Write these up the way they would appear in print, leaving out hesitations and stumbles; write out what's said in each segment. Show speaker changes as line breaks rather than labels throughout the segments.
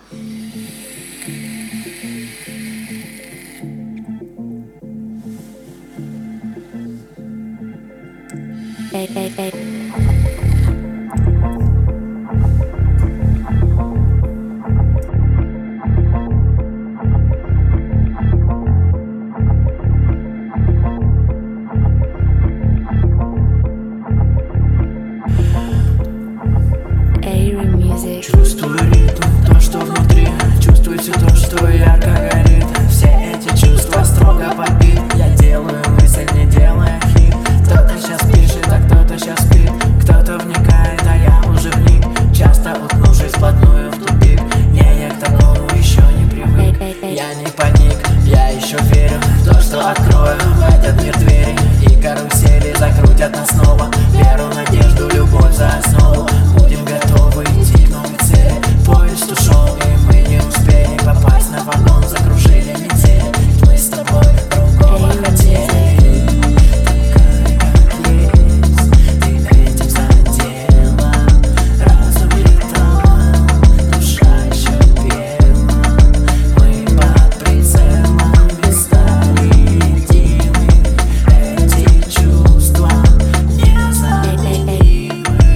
Чувствую ритм, то, что внутри. Чувствую все то, что ярко горит. Все эти чувства строго подбит. Я делаю мысль, не делая хит. Кто-то сейчас пишет, а кто-то сейчас спит. Кто-то вникает, а я уже вник. Часто уткнувшись вплотную в тупик. Не, я к такому еще не привык. Я не паник, я еще верю в то, что открою в этот мир двери. И карусели закрутят нас снова. Веру, надежду, любовь за основу. Будем готовы идти к новой цели. Поезд ушел, и мы не успели попасть на вагон, закружили метели. Мы с тобой другого хотели. Такая, как есть, ты этим задела. Разум летал, душа еще пела. Мы под прицелом и стали едины. Эти чувства незаменимы.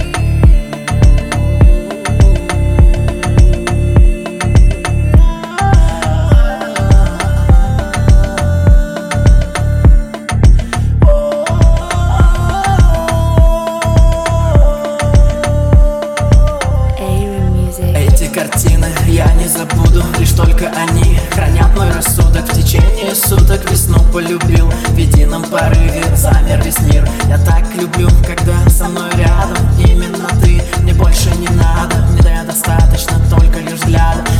Эти картины я не забуду, лишь только они хранят мой рассудок. В течение суток весну полюбил, в едином порыве замер весь мир. Я так люблю, когда со мной рядом именно ты. Мне больше не надо, мне достаточно только лишь взгляда.